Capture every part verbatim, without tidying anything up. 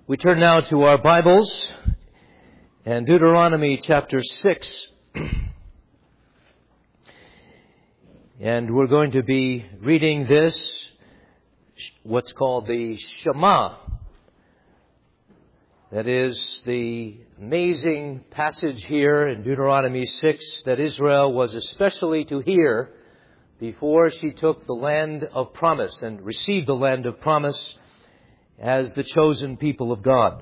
We turn now to our Bibles and Deuteronomy chapter six. And we're going to be reading this, what's called the Shema. That is the amazing passage here in Deuteronomy six that Israel was especially to hear before she took the land of promise and received the land of promise as the chosen people of God.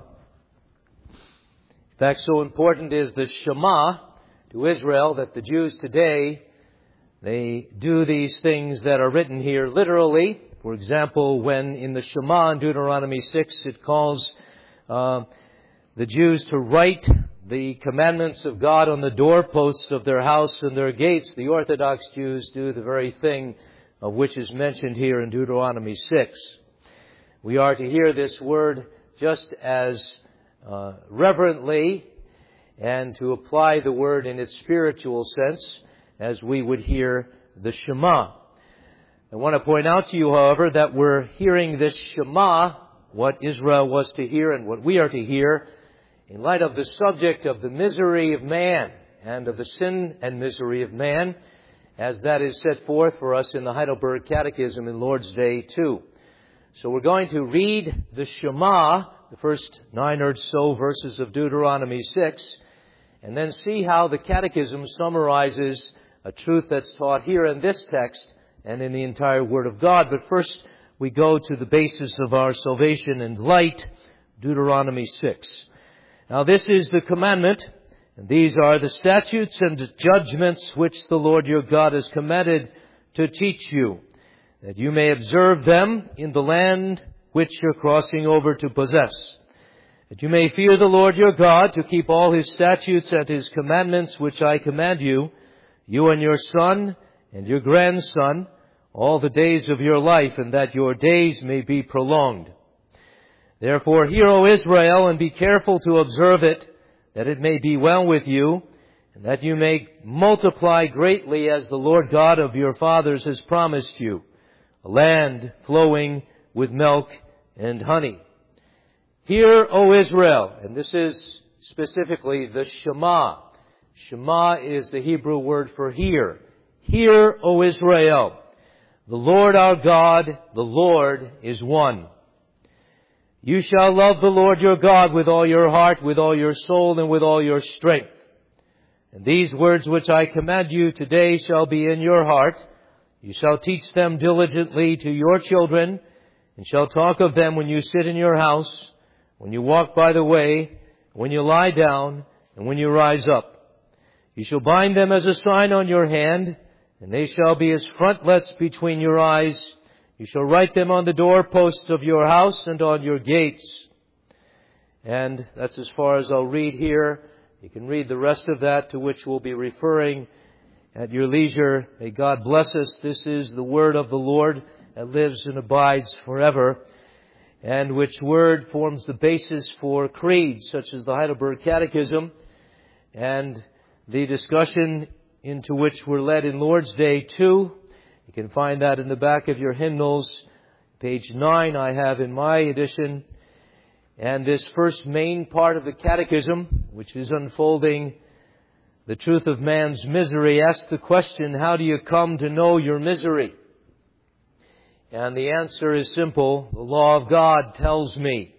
In fact, so important is the Shema to Israel that the Jews today, they do these things that are written here literally. For example, when in the Shema in Deuteronomy six, it calls uh, the Jews to write the commandments of God on the doorposts of their house and their gates. The Orthodox Jews do the very thing of which is mentioned here in Deuteronomy six. We are to hear this word just as uh, reverently and to apply the word in its spiritual sense as we would hear the Shema. I want to point out to you, however, that we're hearing this Shema, what Israel was to hear and what we are to hear, in light of the subject of the misery of man and of the sin and misery of man, as that is set forth for us in the Heidelberg Catechism in Lord's Day too. So we're going to read the Shema, the first nine or so verses of Deuteronomy six, and then see how the Catechism summarizes a truth that's taught here in this text and in the entire Word of God. But first, we go to the basis of our salvation and light, Deuteronomy six. Now this is the commandment, and these are the statutes and judgments which the Lord your God has commanded to teach you, that you may observe them in the land which you're crossing over to possess, that you may fear the Lord your God, to keep all His statutes and His commandments which I command you, you and your son and your grandson, all the days of your life, and that your days may be prolonged. Therefore hear, O Israel, and be careful to observe it, that it may be well with you, and that you may multiply greatly as the Lord God of your fathers has promised you, a land flowing with milk and honey. Hear, O Israel, and this is specifically the Shema. Shema is the Hebrew word for hear. Hear, O Israel, the Lord our God, the Lord is one. You shall love the Lord your God with all your heart, with all your soul, and with all your strength. And these words which I command you today shall be in your heart. You shall teach them diligently to your children, and shall talk of them when you sit in your house, when you walk by the way, when you lie down, and when you rise up. You shall bind them as a sign on your hand, and they shall be as frontlets between your eyes. You shall write them on the doorposts of your house and on your gates. And that's as far as I'll read here. You can read the rest of that, to which we'll be referring at your leisure. May God bless us. This is the word of the Lord that lives and abides forever, and which word forms the basis for creeds such as the Heidelberg Catechism and the discussion into which we're led in Lord's Day too. You can find that in the back of your hymnals. Page nine I have in my edition. And this first main part of the Catechism, which is unfolding the truth of man's misery, asks the question, how do you come to know your misery? And the answer is simple. The law of God tells me.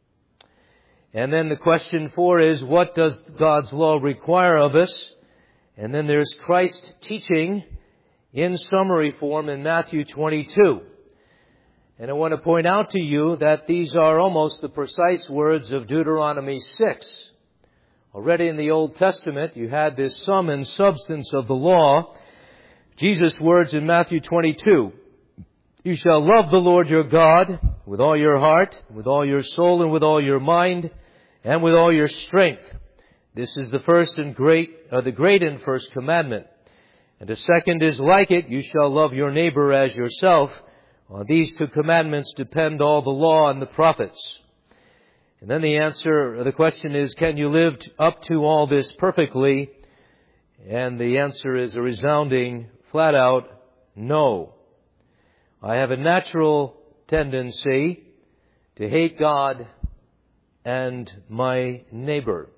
And then the question four is, what does God's law require of us? And then there's Christ's teaching in summary form in Matthew twenty-two. And I want to point out to you that these are almost the precise words of Deuteronomy six. Already in the Old Testament, you had this sum and substance of the law. Jesus' words in Matthew twenty-two. You shall love the Lord your God with all your heart, with all your soul, and with all your mind, and with all your strength. This is the first and great, uh, the great and first commandment. And the second is like it, you shall love your neighbor as yourself. On these two commandments depend all the law and the prophets. And then the answer, the question is, can you live up to all this perfectly? And the answer is a resounding, flat out, no. I have a natural tendency to hate God and my neighbor.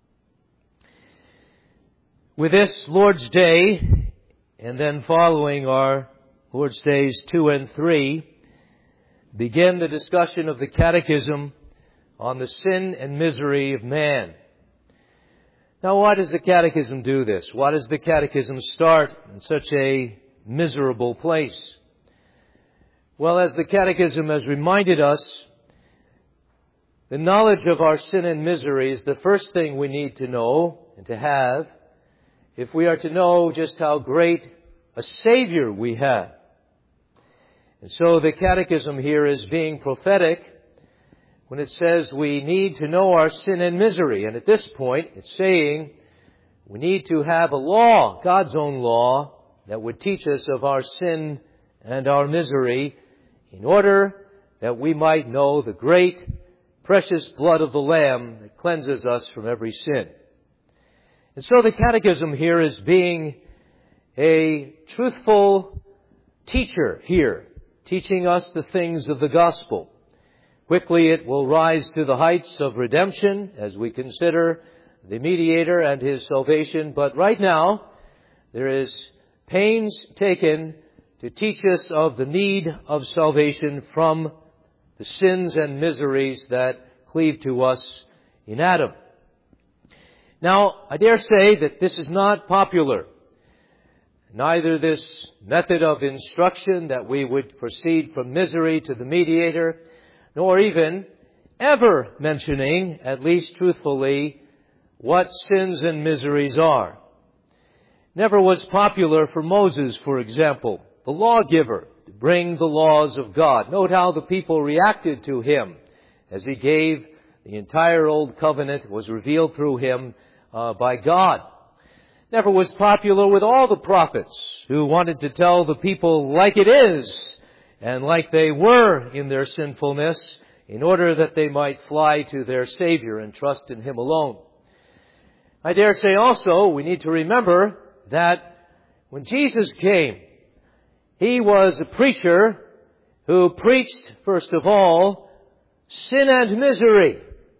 With this Lord's Day, and then following our Lord's Days two and three, begin the discussion of the Catechism on the sin and misery of man. Now, why does the Catechism do this? Why does the Catechism start in such a miserable place? Well, as the Catechism has reminded us, the knowledge of our sin and misery is the first thing we need to know and to have if we are to know just how great a Savior we have. And so the Catechism here is being prophetic when it says we need to know our sin and misery. And at this point, it's saying we need to have a law, God's own law, that would teach us of our sin and our misery in order that we might know the great, precious blood of the Lamb that cleanses us from every sin. And so the Catechism here is being a truthful teacher here, teaching us the things of the gospel. Quickly it will rise to the heights of redemption as we consider the mediator and his salvation. But right now, there is pains taken to teach us of the need of salvation from the sins and miseries that cleave to us in Adam. Now, I dare say that this is not popular. Neither this method of instruction that we would proceed from misery to the mediator, nor even ever mentioning, at least truthfully, what sins and miseries are. Never was popular for Moses, for example, the lawgiver, to bring the laws of God. Note how the people reacted to him as he gave the entire Old Covenant, was revealed through him uh, by God. Never was popular with all the prophets who wanted to tell the people like it is and like they were in their sinfulness in order that they might fly to their Savior and trust in Him alone. I dare say also we need to remember that when Jesus came, He was a preacher who preached, first of all, sin and misery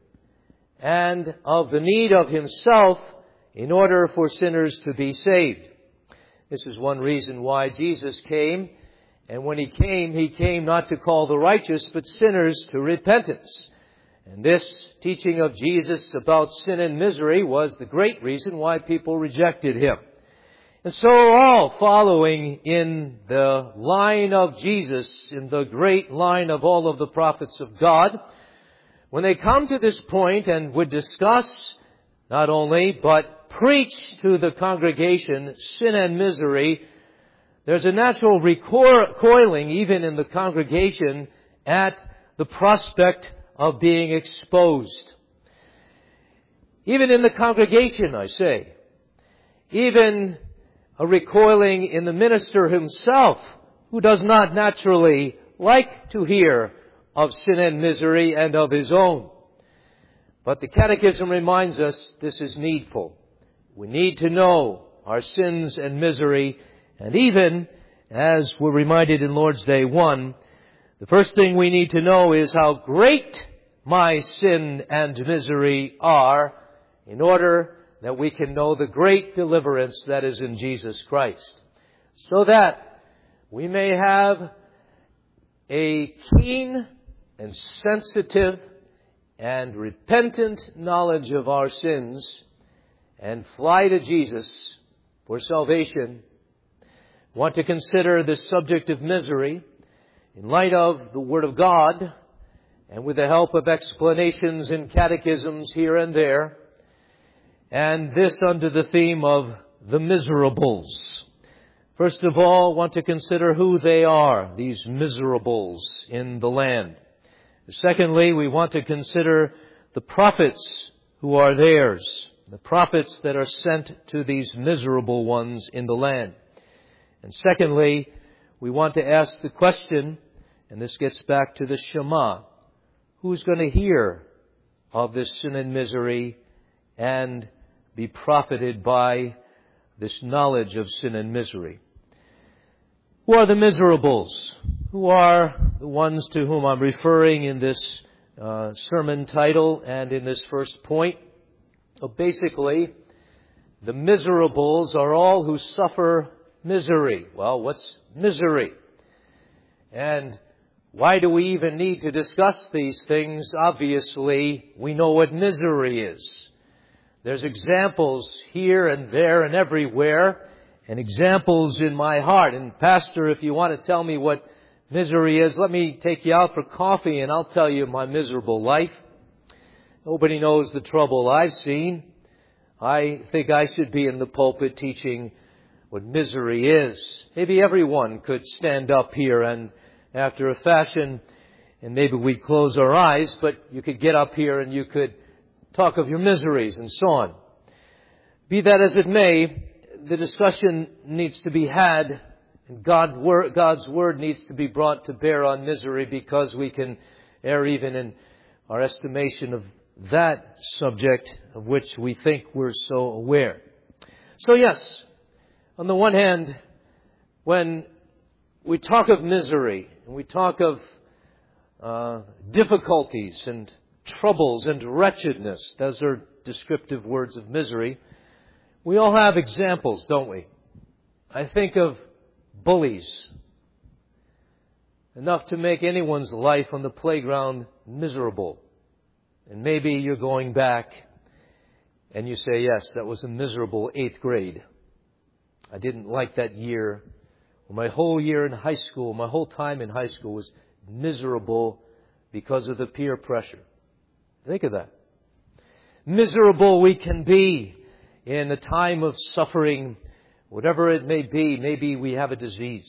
and of the need of Himself in order for sinners to be saved. This is one reason why Jesus came. And when He came, He came not to call the righteous, but sinners to repentance. And this teaching of Jesus about sin and misery was the great reason why people rejected Him. And so all following in the line of Jesus, in the great line of all of the prophets of God, when they come to this point and would discuss not only, but preach to the congregation sin and misery, there's a natural recoiling even in the congregation at the prospect of being exposed. Even in the congregation, I say. Even a recoiling in the minister himself, who does not naturally like to hear of sin and misery and of his own. But the Catechism reminds us this is needful. We need to know our sins and misery. And even, as we're reminded in Lord's Day one, the first thing we need to know is how great my sin and misery are in order that we can know the great deliverance that is in Jesus Christ. So that we may have a keen and sensitive and repentant knowledge of our sins and fly to Jesus for salvation. Want to consider this subject of misery in light of the Word of God and with the help of explanations in catechisms here and there, and this under the theme of the miserables. First of all, want to consider who they are, these miserables in the land. Secondly, we want to consider the prophets who are theirs, the prophets that are sent to these miserable ones in the land. And secondly, we want to ask the question, and this gets back to the Shema, who's going to hear of this sin and misery and be profited by this knowledge of sin and misery? Who are the miserables? Who are the ones to whom I'm referring in this uh, sermon title and in this first point. So basically, the miserables are all who suffer misery. Well, what's misery? And why do we even need to discuss these things? Obviously, we know what misery is. There's examples here and there and everywhere, and examples in my heart. And Pastor, if you want to tell me what misery is, let me take you out for coffee and I'll tell you my miserable life. Nobody knows the trouble I've seen. I think I should be in the pulpit teaching what misery is. Maybe everyone could stand up here and after a fashion, and maybe we'd close our eyes, but you could get up here and you could talk of your miseries and so on. Be that as it may, the discussion needs to be had, and God, God's Word needs to be brought to bear on misery, because we can err even in our estimation of that subject of which we think we're so aware. So yes, on the one hand, when we talk of misery, and we talk of uh, difficulties and troubles and wretchedness, those are descriptive words of misery, we all have examples, don't we? I think of bullies. Enough to make anyone's life on the playground miserable. And maybe you're going back and you say, yes, that was a miserable eighth grade. I didn't like that year. My whole year in high school, my whole time in high school was miserable because of the peer pressure. Think of that. Miserable we can be in a time of suffering, whatever it may be. Maybe we have a disease.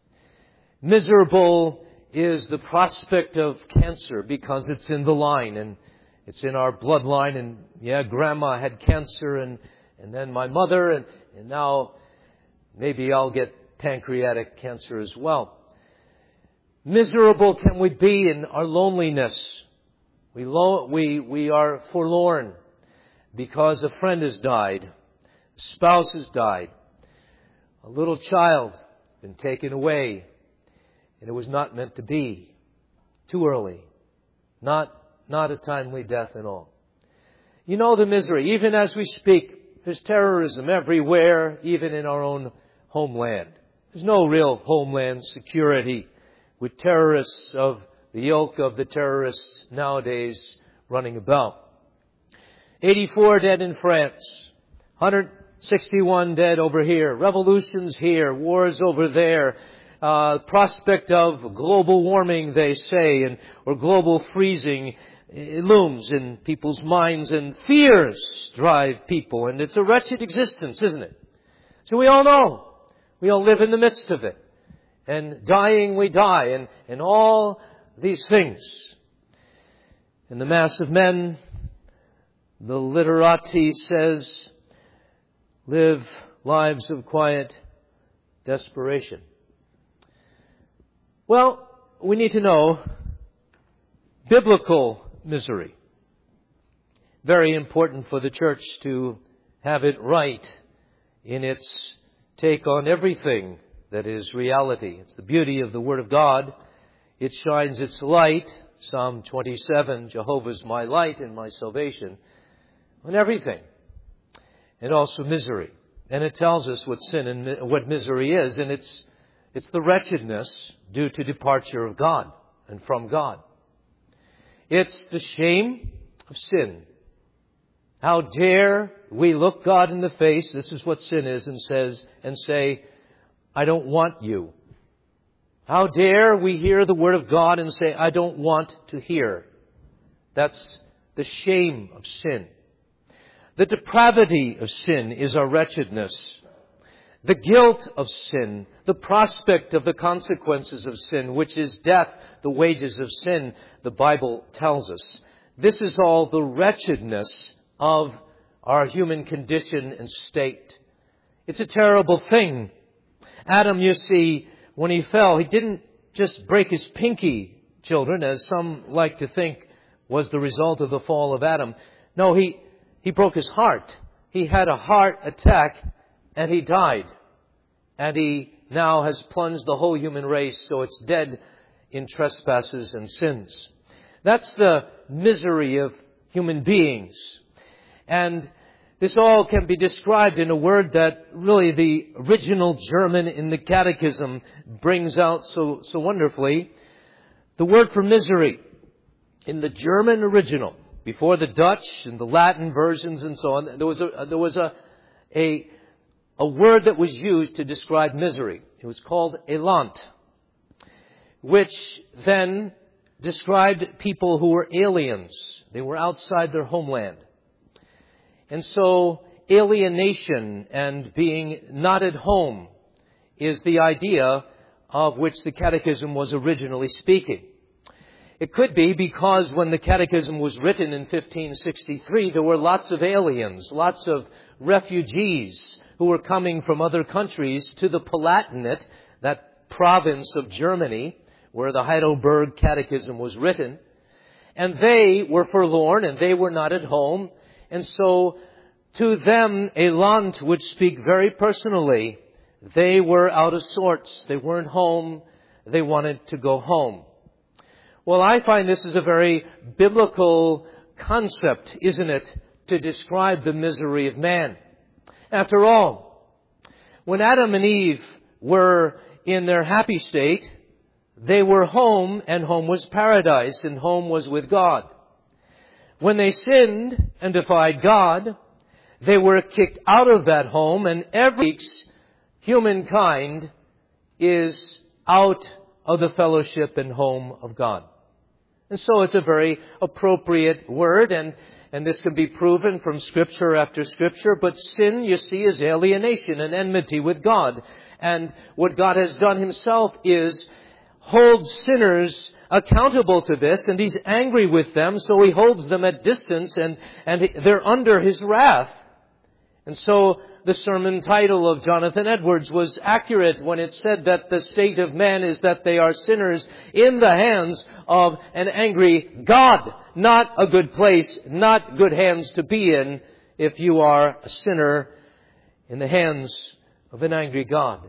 Miserable is the prospect of cancer because it's in the line and it's in our bloodline. And yeah, Grandma had cancer, and, and then my mother, and, and now maybe I'll get pancreatic cancer as well. Miserable can we be in our loneliness. We lo- we we are forlorn because a friend has died, a spouse has died, a little child been taken away, and it was not meant to be. Too early. Not not a timely death at all. You know the misery. Even as we speak, there's terrorism everywhere, even in our own homeland. There's no real homeland security with terrorists of the ilk of the terrorists nowadays running about. eighty-four dead in France. one hundred sixty-one dead over here. Revolutions here. Wars over there. Uh, prospect of global warming, they say, and or global freezing, it looms in people's minds, and fears drive people. And it's a wretched existence, isn't it? So we all know. We all live in the midst of it. And dying we die, and, and all these things. And the mass of men, the literati says, live lives of quiet desperation. Well, we need to know biblical misery. Very important for the church to have it right in its take on everything that is reality. It's the beauty of the Word of God. It shines its light, Psalm twenty-seven, Jehovah's my light and my salvation, on everything. And also misery. And it tells us what sin and what misery is, and it's it's the wretchedness due to departure of God and from God. It's the shame of sin. How dare we look God in the face, this is what sin is, and says and say, I don't want you. How dare we hear the Word of God and say, I don't want to hear. That's the shame of sin. The depravity of sin is our wretchedness. The guilt of sin, the prospect of the consequences of sin, which is death, the wages of sin, the Bible tells us. This is all the wretchedness of our human condition and state. It's a terrible thing. Adam, you see, when he fell, he didn't just break his pinky, children, as some like to think was the result of the fall of Adam. No, he, he broke his heart. He had a heart attack and he died. And he now has plunged the whole human race, so it's dead in trespasses and sins. That's the misery of human beings. And this all can be described in a word that really the original German in the Catechism brings out so, so wonderfully. The word for misery in the German original, before the Dutch and the Latin versions and so on, there was a, there was a, a, a word that was used to describe misery. It was called Elend, which then described people who were aliens. They were outside their homeland. And so alienation and being not at home is the idea of which the Catechism was originally speaking. It could be because when the Catechism was written in fifteen sixty-three, there were lots of aliens, lots of refugees who were coming from other countries to the Palatinate, that province of Germany where the Heidelberg Catechism was written. And they were forlorn and they were not at home. And so to them, Elend would speak very personally. They were out of sorts. They weren't home. They wanted to go home. Well, I find this is a very biblical concept, isn't it, to describe the misery of man. After all, when Adam and Eve were in their happy state, they were home, and home was paradise, and home was with God. When they sinned and defied God, they were kicked out of that home, and every week humankind is out of the fellowship and home of God. And so it's a very appropriate word, and, and this can be proven from Scripture after Scripture. But sin, you see, is alienation and enmity with God. And what God has done Himself is hold sinners accountable to this, and He's angry with them, so He holds them at distance, and, and they're under His wrath. And so the sermon title of Jonathan Edwards was accurate when it said that the state of man is that they are sinners in the hands of an angry God. Not a good place, not good hands to be in if you are a sinner in the hands of an angry God.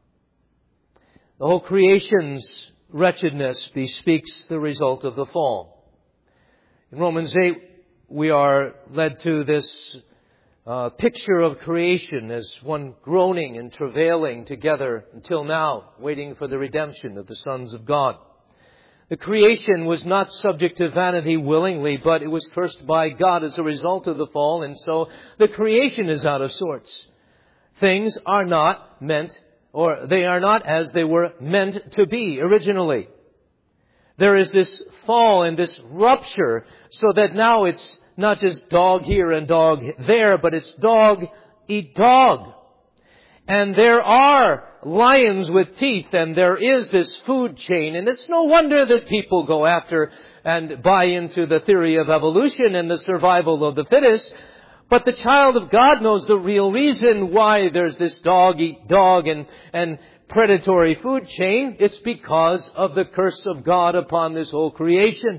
The whole creation's wretchedness bespeaks the result of the fall. In Romans eight, we are led to this uh, picture of creation as one groaning and travailing together until now, waiting for the redemption of the sons of God. The creation was not subject to vanity willingly, but it was cursed by God as a result of the fall, and so the creation is out of sorts. Things are not meant, or they are not as they were meant to be originally. There is this fall and this rupture, so that now it's not just dog here and dog there, but it's dog eat dog. And there are lions with teeth, and there is this food chain, and it's no wonder that people go after and buy into the theory of evolution and the survival of the fittest. But the child of God knows the real reason why there's this dog eat dog and, and predatory food chain. It's because of the curse of God upon this whole creation.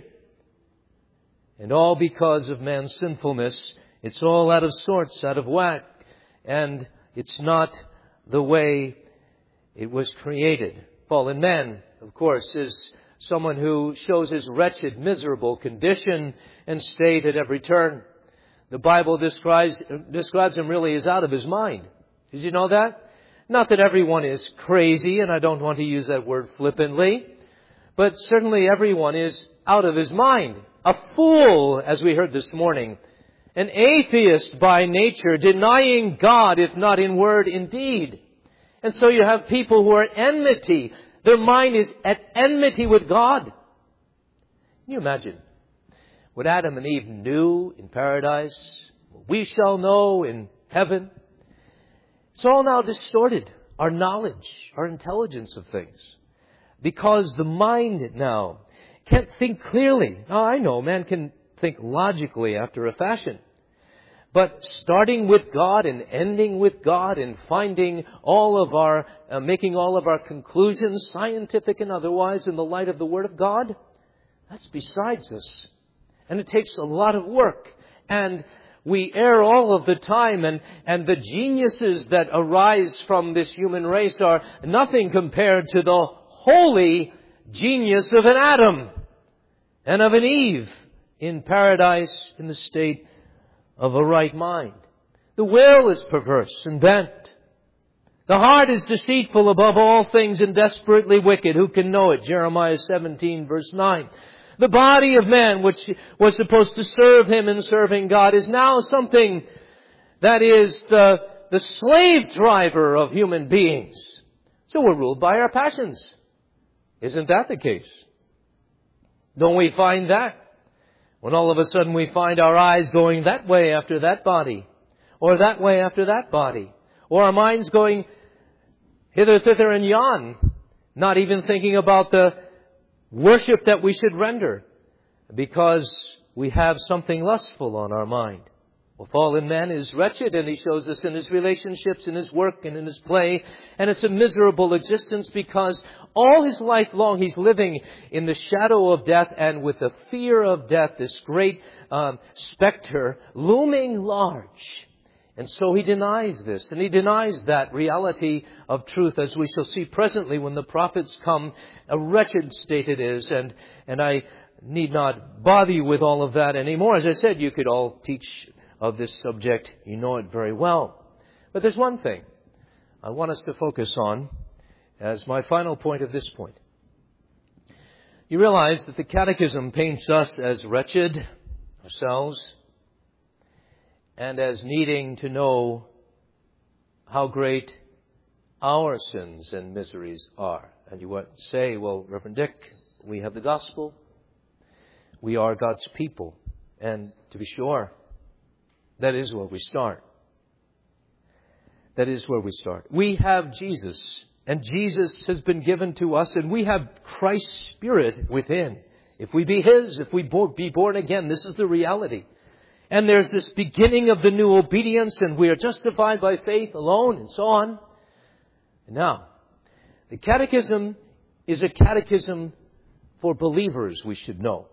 And all because of man's sinfulness. It's all out of sorts, out of whack. And it's not the way it was created. Fallen man, of course, is someone who shows his wretched, miserable condition and state at every turn. The Bible describes, describes him really as out of his mind. Did you know that? Not that everyone is crazy, and I don't want to use that word flippantly, but certainly everyone is out of his mind. A fool, as we heard this morning. An atheist by nature, denying God, if not in word, in deed. And so you have people who are at enmity. Their mind is at enmity with God. Can you imagine what Adam and Eve knew in paradise? What we shall know in heaven. It's all now distorted. Our knowledge, our intelligence of things. Because the mind now can't think clearly. Oh, I know, man can think logically after a fashion. But starting with God and ending with God and finding all of our, uh, making all of our conclusions, scientific and otherwise, in the light of the Word of God, that's besides us. And it takes a lot of work. And we err all of the time. And, and the geniuses that arise from this human race are nothing compared to the holy genius of an Adam. and of an Eve in paradise in the state of a right mind. The will is perverse and bent. The heart is deceitful above all things and desperately wicked. Who can know it? Jeremiah seventeen verse nine. The body of man, which was supposed to serve Him in serving God, is now something that is the, the slave driver of human beings. So we're ruled by our passions. Isn't that the case? Don't we find that? When all of a sudden we find our eyes going that way after that body, or that way after that body, or our minds going hither, thither, and yon, not even thinking about the worship that we should render, because we have something lustful on our mind. Well, fallen man is wretched, and he shows us in his relationships, in his work, and in his play. And it's a miserable existence because all his life long he's living in the shadow of death and with the fear of death, this great um, specter looming large. And so he denies this, and he denies that reality of truth, as we shall see presently when the prophets come. A wretched state it is, and, and I need not bother you with all of that anymore. As I said, you could all teach of this subject. You know it very well. But there's one thing I want us to focus on as my final point of this point. You realize that the Catechism paints us as wretched ourselves, and as needing to know how great our sins and miseries are. And you would say, well, Reverend Dick, we have the gospel. We are God's people. And to be sure, that is where we start. That is where we start. We have Jesus, and Jesus has been given to us, and we have Christ's Spirit within. If we be His, if we be born again, this is the reality. And there's this beginning of the new obedience, and we are justified by faith alone, and so on. Now, the Catechism is a catechism for believers, we should know.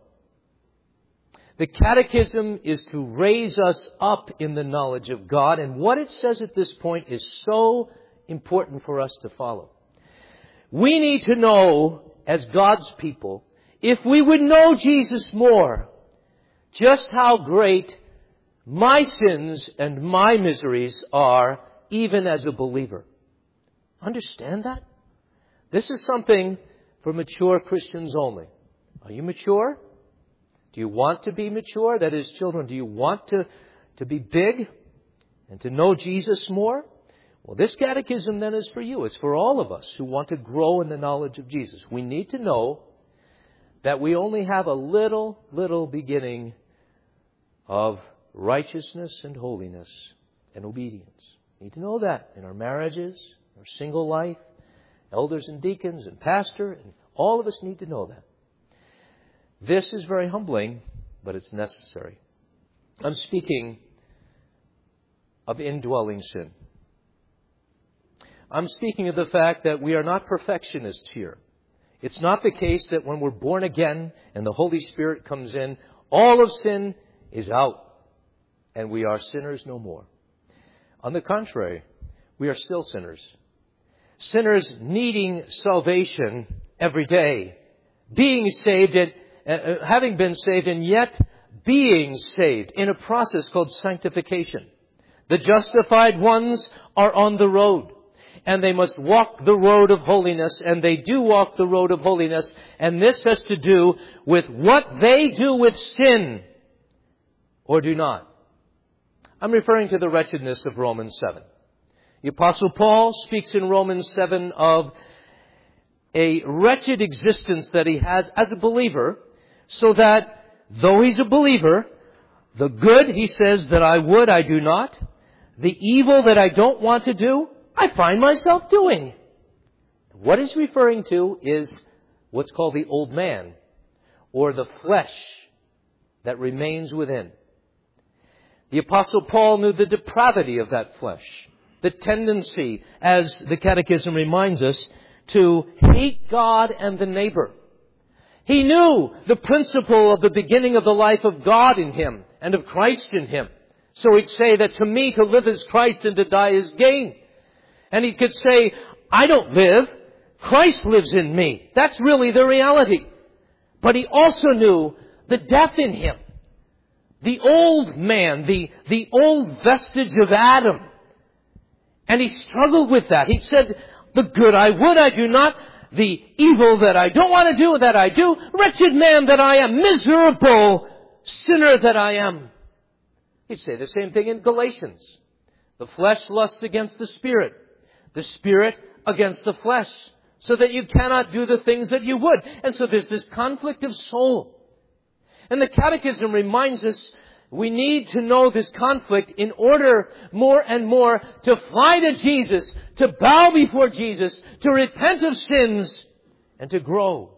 The Catechism is to raise us up in the knowledge of God, and what it says at this point is so important for us to follow. We need to know, as God's people, if we would know Jesus more, just how great my sins and my miseries are, even as a believer. Understand that? This is something for mature Christians only. Are you mature? Do you want to be mature? That is, children, do you want to, to be big and to know Jesus more? Well, this catechism then is for you. It's for all of us who want to grow in the knowledge of Jesus. We need to know that we only have a little, little beginning of righteousness and holiness and obedience. We need to know that in our marriages, our single life, elders and deacons and pastor, and all of us need to know that. This is very humbling, but it's necessary. I'm speaking of indwelling sin. I'm speaking of the fact that we are not perfectionists here. It's not the case that when we're born again and the Holy Spirit comes in, all of sin is out and we are sinners no more. On the contrary, we are still sinners. Sinners needing salvation every day, being saved, and, uh, having been saved, and yet being saved in a process called sanctification. The justified ones are on the road, and they must walk the road of holiness, and they do walk the road of holiness, and this has to do with what they do with sin or do not. I'm referring to the wretchedness of Romans seven. The Apostle Paul speaks in Romans seven of a wretched existence that he has as a believer, so that though he's a believer, the good, he says, that I would, I do not. The evil that I don't want to do, I find myself doing. What he's referring to is what's called the old man, or the flesh that remains within. The Apostle Paul knew the depravity of that flesh, the tendency, as the Catechism reminds us, to hate God and the neighbor. He knew the principle of the beginning of the life of God in him and of Christ in him. So he'd say that to me to live is Christ and to die is gain. And he could say, I don't live, Christ lives in me. That's really the reality. But he also knew the death in him. The old man, the, the old vestige of Adam. And he struggled with that. He said, the good I would, I do not. The evil that I don't want to do, that I do. Wretched man that I am. Miserable sinner that I am. He'd say the same thing in Galatians. The flesh lusts against the Spirit. The Spirit against the flesh. So that you cannot do the things that you would. And so there's this conflict of soul. And the Catechism reminds us we need to know this conflict in order more and more to fly to Jesus, to bow before Jesus, to repent of sins, and to grow.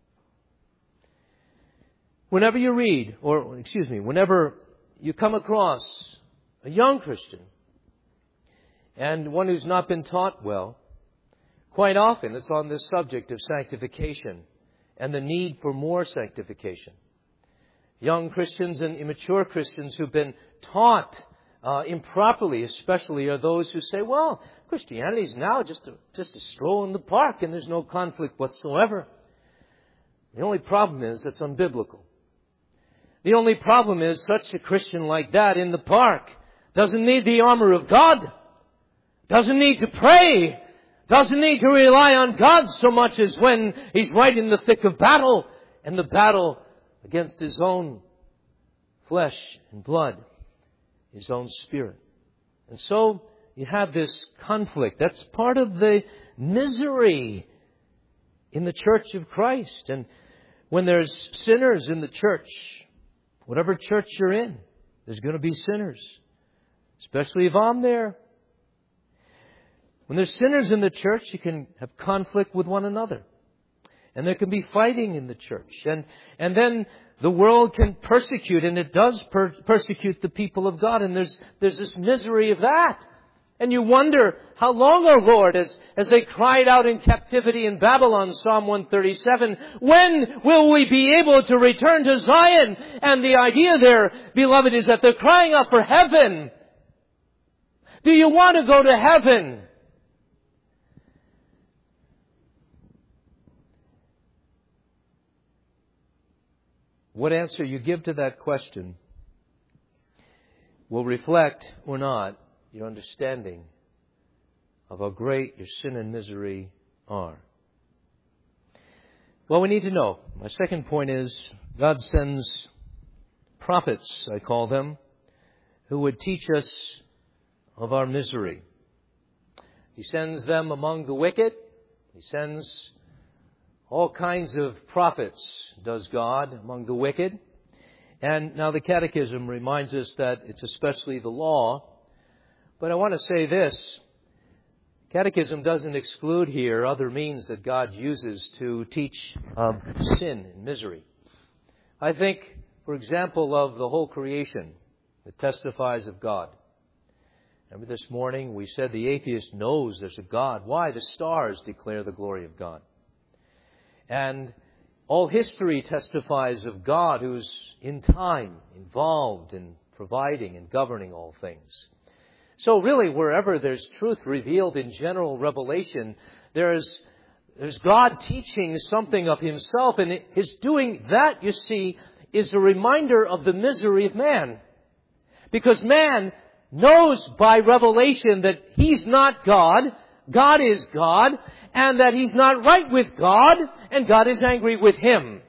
Whenever you read, or excuse me, whenever you come across a young Christian and one who's not been taught well, quite often it's on this subject of sanctification and the need for more sanctification. Young Christians and immature Christians who've been taught uh, improperly, especially, are those who say, well, Christianity is now just a, just a stroll in the park and there's no conflict whatsoever. The only problem is it's unbiblical. The only problem is such a Christian like that in the park doesn't need the armor of God, doesn't need to pray, doesn't need to rely on God so much as when he's right in the thick of battle, and the battle against his own flesh and blood, his own spirit. And so you have this conflict. That's part of the misery in the church of Christ. And when there's sinners in the church, whatever church you're in, there's going to be sinners. Especially if I'm there. When there's sinners in the church, you can have conflict with one another. And there can be fighting in the church. And, and then the world can persecute, and it does per- persecute the people of God. And there's, there's this misery of that. And you wonder, how long, O Lord, as, as they cried out in captivity in Babylon, Psalm one thirty-seven, when will we be able to return to Zion? And the idea there, beloved, is that they're crying out for heaven. Do you want to go to heaven? What answer you give to that question will reflect or not your understanding of how great your sin and misery are. Well, we need to know. My second point is God sends prophets, I call them, who would teach us of our misery. He sends them among the wicked. He sends all kinds of prophets, does God, among the wicked. And now the Catechism reminds us that it's especially the law. But I want to say this. Catechism doesn't exclude here other means that God uses to teach of sin and misery. I think, for example, of the whole creation that testifies of God. Remember this morning we said the atheist knows there's a God. Why? The stars declare the glory of God. And all history testifies of God who's in time involved in providing and governing all things. So really, wherever there's truth revealed in general revelation, there's, there's God teaching something of himself. And his doing that, you see, is a reminder of the misery of man. Because man knows by revelation that he's not God, God is God, and that he's not right with God, and God is angry with him.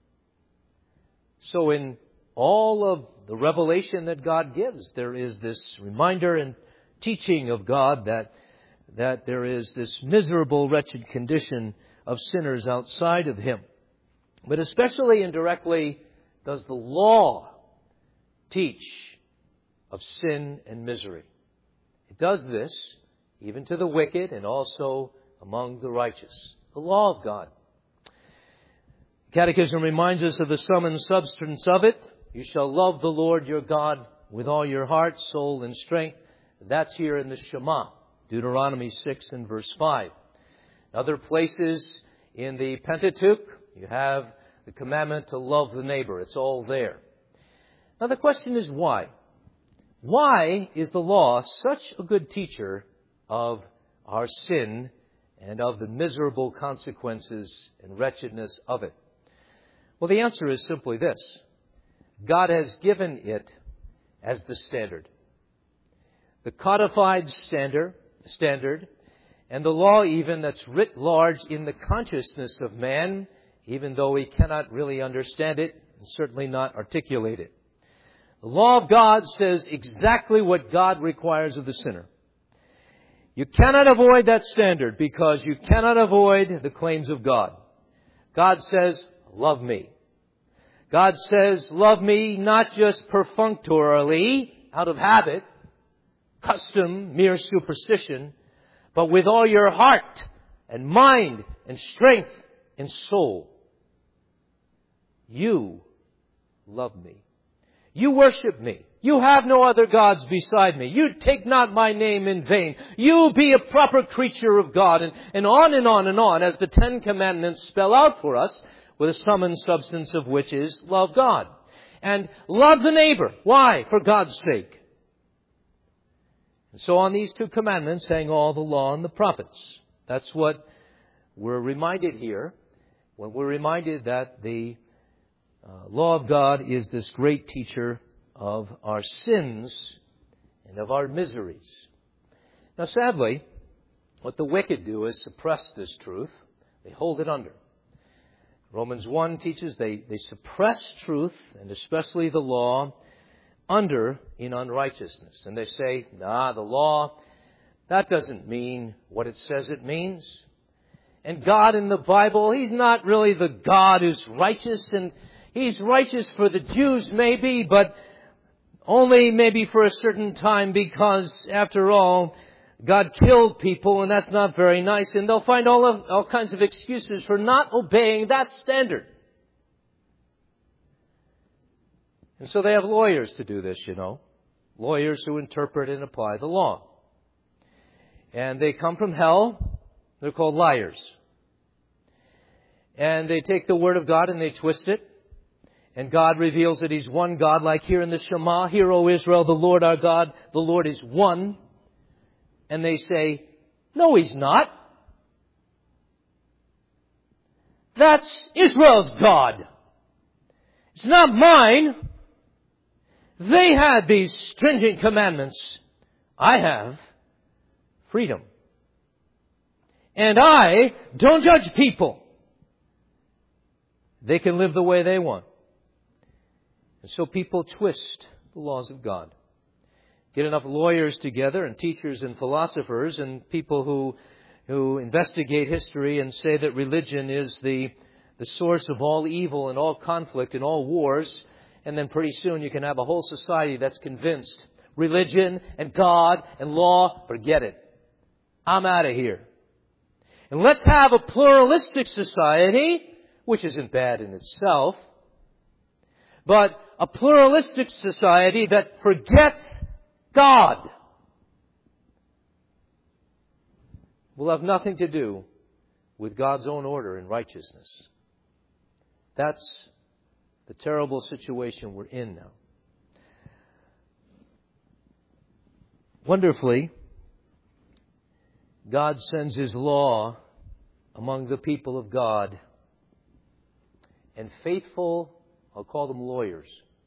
So in all of the revelation that God gives, there is this reminder and teaching of God that, that there is this miserable, wretched condition of sinners outside of him. But especially indirectly does the law teach of sin and misery. It does this even to the wicked and also among the righteous. The law of God. Catechism reminds us of the sum and substance of it. You shall love the Lord your God with all your heart, soul, and strength. That's here in the Shema, Deuteronomy six and verse five. Other places in the Pentateuch, you have the commandment to love the neighbor. It's all there. Now the question is why? Why is the law such a good teacher of our sin and of the miserable consequences and wretchedness of it? Well, the answer is simply this. God has given it as the standard. The codified standard, standard, and the law even that's writ large in the consciousness of man, even though he cannot really understand it and certainly not articulate it. The law of God says exactly what God requires of the sinner. You cannot avoid that standard because you cannot avoid the claims of God. God says, love me. God says, love me not just perfunctorily, out of habit, custom, mere superstition, but with all your heart and mind and strength and soul. You love me. You worship me. You have no other gods beside me. You take not my name in vain. You be a proper creature of God. And, and on and on and on, as the Ten Commandments spell out for us, with a sum and substance of which is love God. And love the neighbor. Why? For God's sake. And so on these two commandments hang all the law and the prophets. That's what we're reminded here when we're reminded that the uh, law of God is this great teacher of our sins and of our miseries. Now, sadly, what the wicked do is suppress this truth. They hold it under. Romans one teaches they, they suppress truth, and especially the law, under in unrighteousness. And they say, nah, the law, that doesn't mean what it says it means. And God in the Bible, He's not really the God who's righteous, and He's righteous for the Jews maybe, but only maybe for a certain time, because after all, God killed people, and that's not very nice, and they'll find all of, all kinds of excuses for not obeying that standard. And so they have lawyers to do this, you know. Lawyers who interpret and apply the law. And they come from hell. They're called liars. And they take the Word of God and they twist it. And God reveals that He's one God, like here in the Shema. Hear, O Israel, the Lord our God, the Lord is one. And they say, no, He's not. That's Israel's God. It's not mine. They had these stringent commandments. I have freedom. And I don't judge people. They can live the way they want. And so people twist the laws of God. Get enough lawyers together and teachers and philosophers and people who who investigate history and say that religion is the the source of all evil and all conflict and all wars. And then pretty soon you can have a whole society that's convinced religion and God and law, forget it. I'm out of here. And let's have a pluralistic society, which isn't bad in itself, but a pluralistic society that forgets God will have nothing to do with God's own order and righteousness. That's the terrible situation we're in now. Wonderfully, God sends His law among the people of God. And faithful, I'll call them lawyers.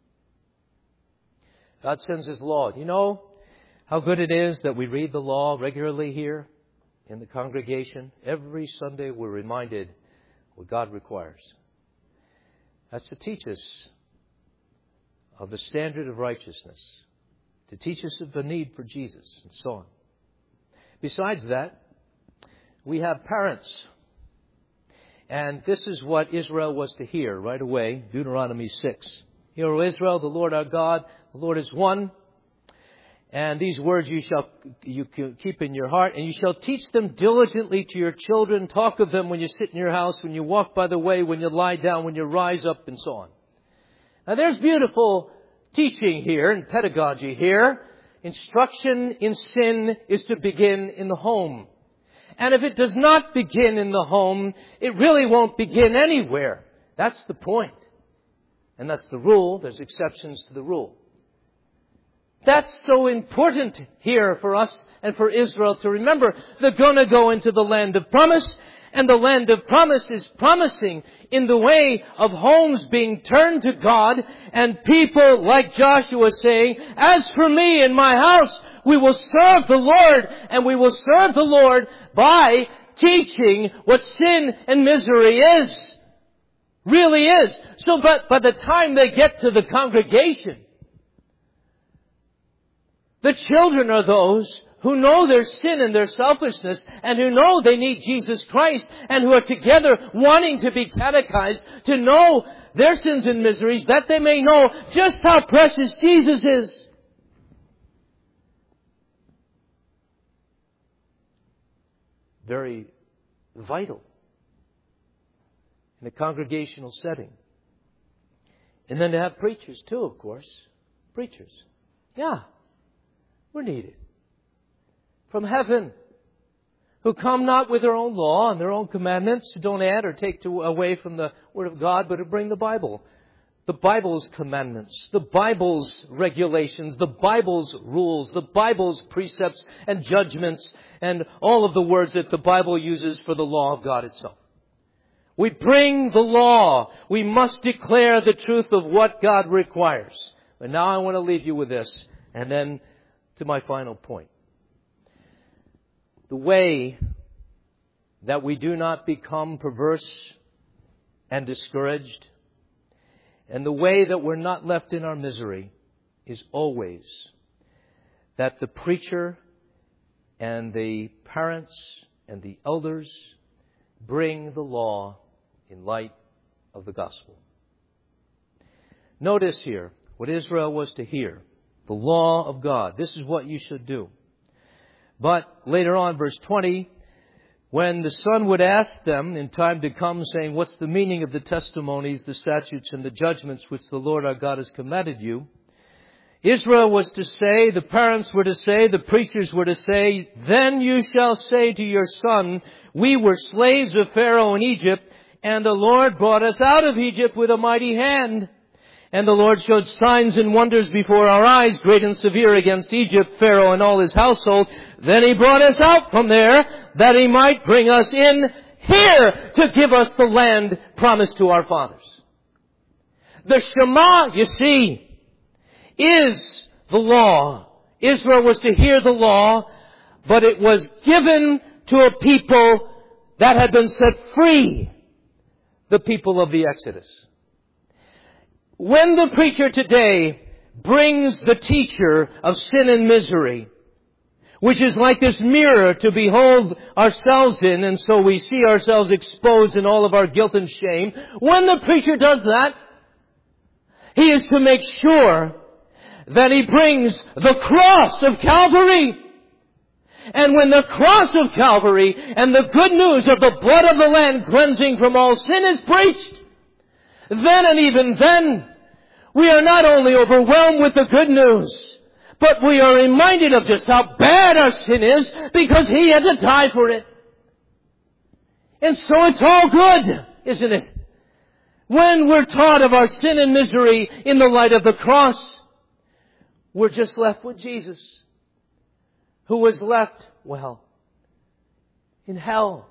God sends His law. You know how good it is that we read the law regularly here in the congregation? Every Sunday we're reminded what God requires. That's to teach us of the standard of righteousness, to teach us of the need for Jesus, and so on. Besides that, we have parents. And this is what Israel was to hear right away, Deuteronomy six. Hear, O Israel, the Lord our God, the Lord is one. And these words you shall you keep in your heart, and you shall teach them diligently to your children. Talk of them when you sit in your house, when you walk by the way, when you lie down, when you rise up, and so on. Now there's beautiful teaching here and pedagogy here. Instruction in sin is to begin in the home. And if it does not begin in the home, it really won't begin anywhere. That's the point. And that's the rule. There's exceptions to the rule. That's so important here for us and for Israel to remember. They're going to go into the land of promise, And the land of promise is promising in the way of homes being turned to God and people like Joshua saying, as for me and my house, we will serve the Lord, and we will serve the Lord by teaching what sin and misery is. Really is. So but by the time they get to the congregation, the children are those who know their sin and their selfishness and who know they need Jesus Christ and who are together wanting to be catechized to know their sins and miseries, that they may know just how precious Jesus is. Very vital in a congregational setting. And then to have preachers too, of course. Preachers. Yeah, we're needed. From heaven, who come not with their own law and their own commandments, who don't add or take to, away from the Word of God, but who bring the Bible. The Bible's commandments, the Bible's regulations, the Bible's rules, the Bible's precepts and judgments, and all of the words that the Bible uses for the law of God itself. We bring the law. We must declare the truth of what God requires. But now I want to leave you with this, and then to my final point. The way that we do not become perverse and discouraged, and the way that we're not left in our misery, is always that the preacher and the parents and the elders bring the law in light of the gospel. Notice here what Israel was to hear. The law of God. This is what you should do. But later on, verse twenty, when the Son would ask them in time to come, saying, what's the meaning of the testimonies, the statutes, and the judgments which the Lord our God has commanded you? Israel was to say, the parents were to say, the preachers were to say, then you shall say to your son, we were slaves of Pharaoh in Egypt, and the Lord brought us out of Egypt with a mighty hand. And the Lord showed signs and wonders before our eyes, great and severe, against Egypt, Pharaoh and all his household. Then he brought us out from there, that he might bring us in here to give us the land promised to our fathers. The Shema, you see, is the law. Israel was to hear the law, but it was given to a people that had been set free, the people of the Exodus. When the preacher today brings the teacher of sin and misery, which is like this mirror to behold ourselves in, and so we see ourselves exposed in all of our guilt and shame, when the preacher does that, he is to make sure that he brings the cross of Calvary. And when the cross of Calvary and the good news of the blood of the Lamb cleansing from all sin is preached, then and even then, we are not only overwhelmed with the good news, but we are reminded of just how bad our sin is because He had to die for it. And so it's all good, isn't it? When we're taught of our sin and misery in the light of the cross, we're just left with Jesus, who was left, well, in hell,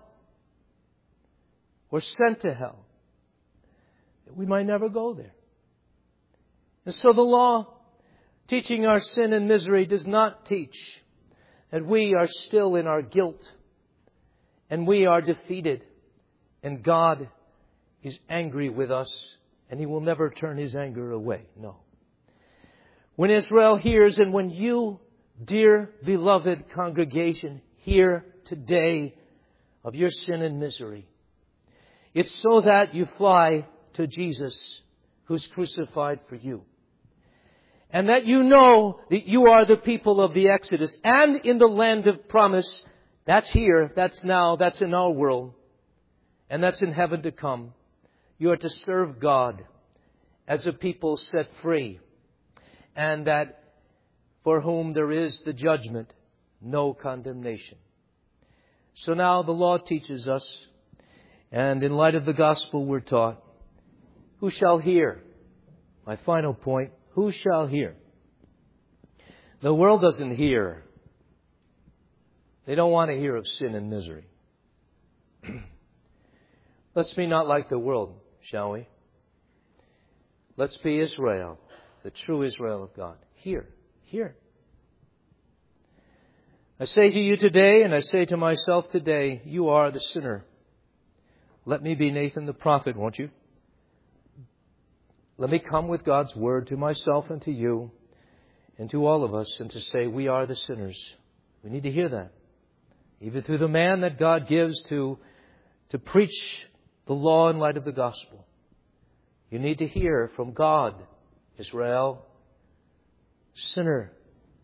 or sent to hell. We might never go there. And so the law, teaching our sin and misery, does not teach that we are still in our guilt and we are defeated and God is angry with us and He will never turn His anger away. No. When Israel hears, and when you, dear beloved congregation, hear today of your sin and misery, it's so that you fly to Jesus, who's crucified for you. And that you know that you are the people of the Exodus and in the land of promise. That's here, that's now, that's in our world. And that's in heaven to come. You are to serve God as a people set free. And that for whom there is the judgment, no condemnation. So now the law teaches us, and in light of the gospel we're taught, who shall hear? My final point, who shall hear? The world doesn't hear. They don't want to hear of sin and misery. Let's be not like the world, shall we? Let's be Israel, the true Israel of God. Here, here. I say to you today, and I say to myself today, you are the sinner. Let me be Nathan the prophet, won't you? Let me come with God's word to myself and to you and to all of us and to say we are the sinners. We need to hear that. Even through the man that God gives to, to preach the law in light of the gospel. You need to hear from God, Israel, sinner.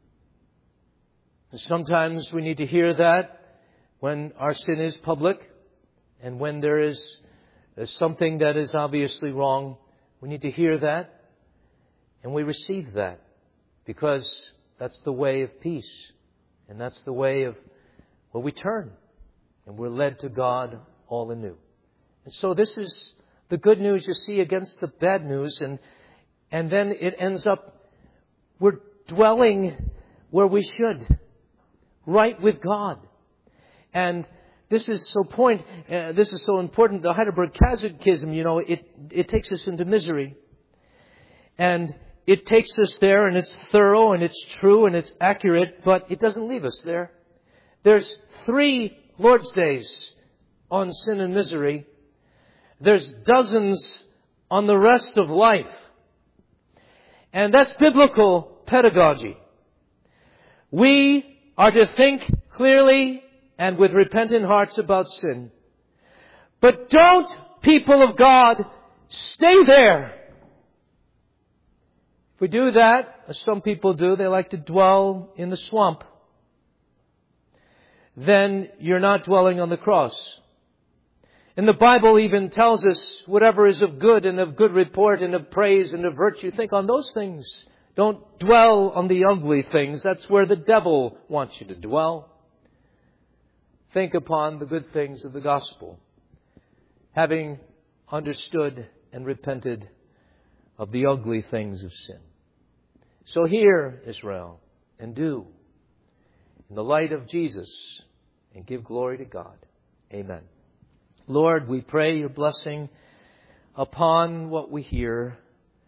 And sometimes we need to hear that when our sin is public and when there is something that is obviously wrong. We need to hear that and we receive that because that's the way of peace and that's the way of, well, we turn and we're led to God all anew. And so this is the good news you see against the bad news, and and then it ends up we're dwelling where we should, right with God. And this is so point. Uh, this is so important. The Heidelberg Catechism, you know, it it takes us into misery, and it takes us there, and it's thorough, and it's true, and it's accurate, but it doesn't leave us there. There's three Lord's Days on sin and misery. There's dozens on the rest of life. And that's biblical pedagogy. We are to think clearly and with repentant hearts about sin. But don't, people of God, stay there. If we do that, as some people do, they like to dwell in the swamp. Then you're not dwelling on the cross. And the Bible even tells us whatever is of good and of good report and of praise and of virtue, think on those things. Don't dwell on the ugly things. That's where the devil wants you to dwell. Think upon the good things of the gospel, having understood and repented of the ugly things of sin. So hear, Israel, and do in the light of Jesus and give glory to God. Amen. Lord, we pray your blessing upon what we hear.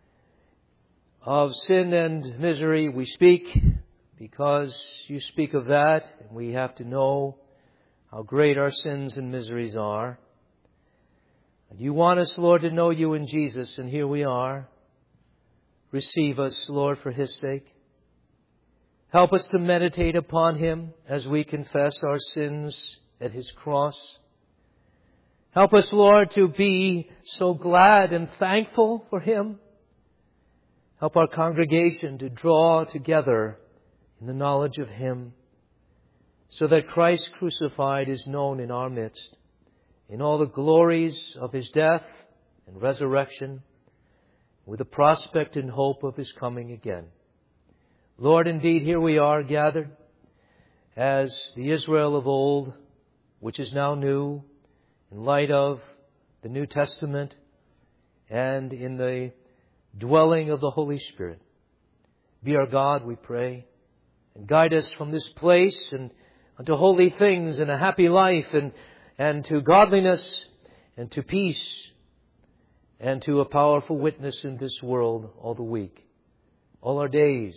Of sin and misery we speak because you speak of that, and we have to know how great our sins and miseries are. And you want us, Lord, to know you in Jesus, and here we are. Receive us, Lord, for his sake. Help us to meditate upon him as we confess our sins at his cross. Help us, Lord, to be so glad and thankful for him. Help our congregation to draw together in the knowledge of him, so that Christ crucified is known in our midst, in all the glories of his death and resurrection, with the prospect and hope of his coming again. Lord, indeed, here we are gathered as the Israel of old, which is now new, in light of the New Testament and in the dwelling of the Holy Spirit. Be our God, we pray, and guide us from this place and unto holy things and a happy life and, and to godliness and to peace and to a powerful witness in this world all the week, all our days.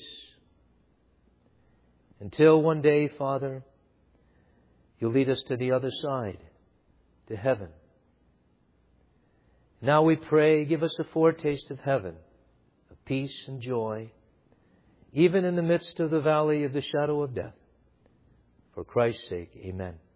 Until one day, Father, you'll lead us to the other side, to heaven. Now we pray, give us a foretaste of heaven, of peace and joy, even in the midst of the valley of the shadow of death. For Christ's sake, amen.